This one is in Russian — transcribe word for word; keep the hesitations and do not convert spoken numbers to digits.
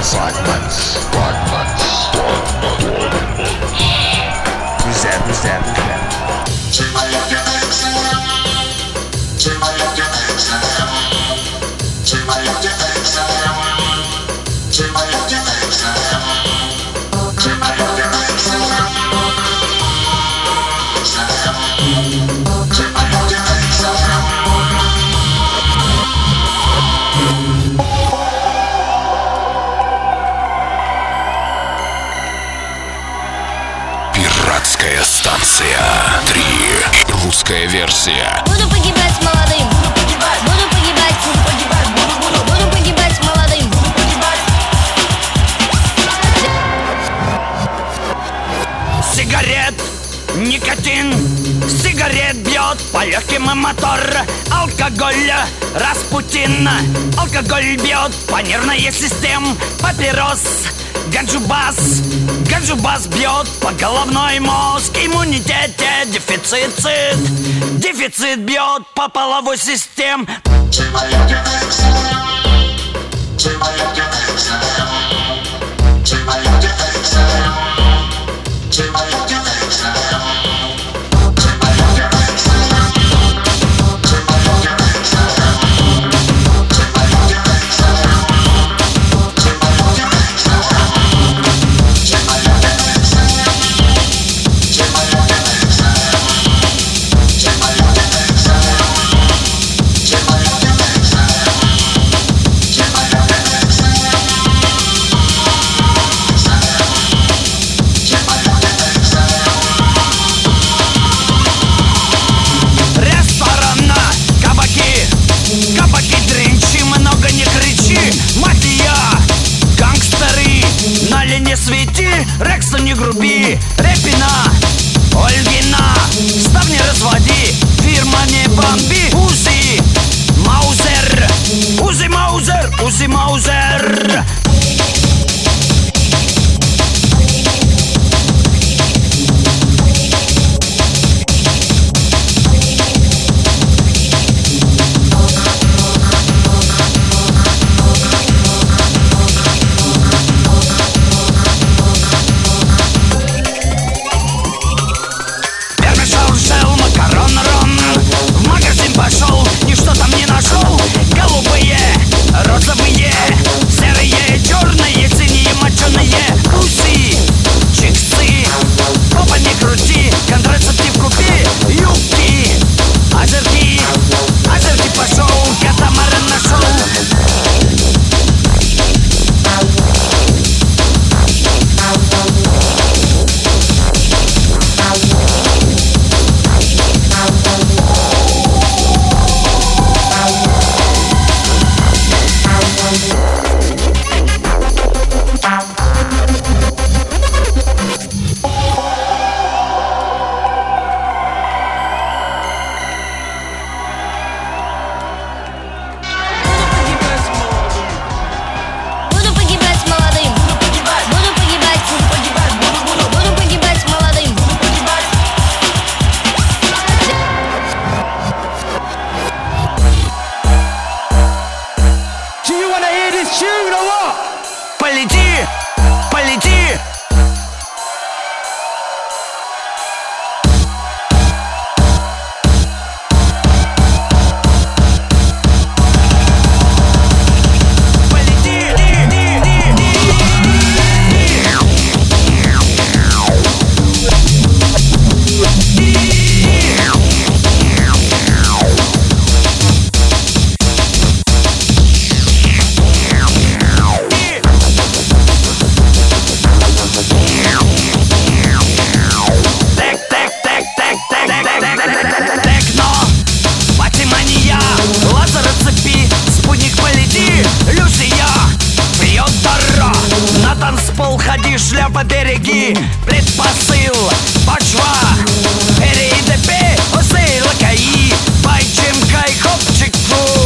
Fragments. Fragments. Who's that? Who's that? Who's that? Пиратская станция три. Русская версия. Буду погибать с молодым. Буду погибать. Буду погибать. Буду погибать. Буду, буду. Буду погибать с молодым. Буду погибать. Сигарет, никотин, сигарет бьет по легким и мотор. Алкоголь, Распутин, алкоголь бьет по нервной системе. Папирос, ганджубас, ганджубас бьет по головной мозг. Иммунитете дефицит, дефицит бьет по половой системе. Не свети, Рекса не груби, Репина, Ольгина, став не разводи, фирма не бомби, Узи, Маузер, Узи Маузер, Узи Маузер. Пошел, ничто там не нашел. Голубые, розовые, серые, черные, синие, моченые. Уси, чиксы, попа не крути, контрацептив купи. Юбки, озерки, озерки пошел, катамаран нашел. Полети, полети. Шляпа, береги, предпосыл, почва, эр и дэ пэ, осей, лакаи, байчем, кай, хопчик, фу.